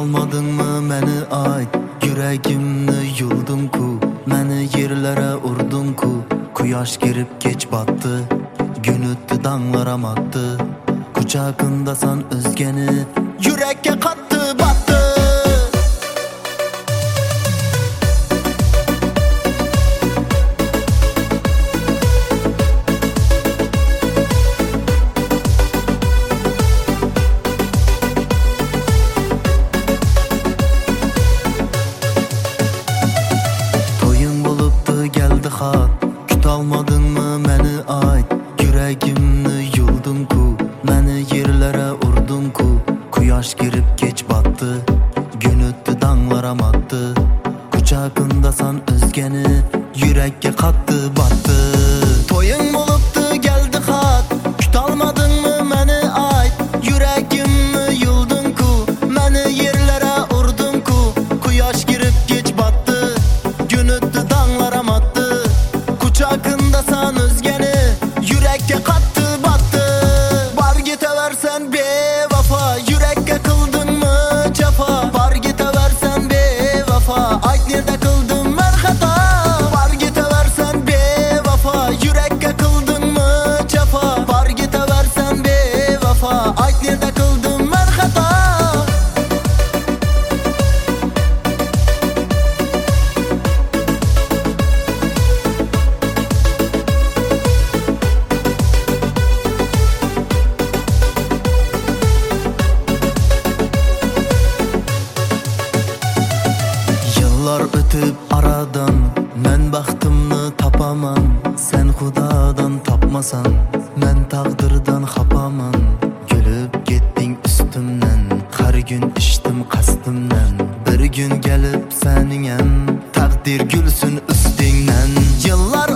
Tutolmadingmi meni ayt, yuragimni yulding-ku, meni yerlere urding-ku. Quyosh kirib kech batdi, gün o'tdi danglar amatdi. Quchog'indasan o'zgani, yurakka qatdi batdi. Tutolmadingmi meni ayt, yuragimni yulding-ku, meni yerlere urding-ku. Quyosh kirib kech batdi, gün o'tdi danglar amatdi. Quchog'indasan o'zgani, yurakka qatdi batdi. To'ying bo'libdi keldi xat, tutolmadingmi meni ayt, yuragimni yulding-ku, meni yerlere urding-ku. Quyosh kirib kech batdi, gün o'tdi danglar amatdi. Quchog'indasan o'zgani, yurakka qatdi batdi. Bar ketaversan bevafo, yurakka qildingmi jafo. Bar ketaversan bevafo, ayt nerda qildim men xato. Bar ketaversan bevafo, yurakka qildingmi jafo. Bar ketaversan bevafo, ayt nerda qildim men xato. Yıllar ötüp aradan, men baxtimni topaman. Sen Xudodan topmasan, men taqdirdan xafaman. Gülüp ketding üstümden, har gün içtim qasdimdan. Bir gün gelip senin ham taqdir gülsün üstingdan. Yıllar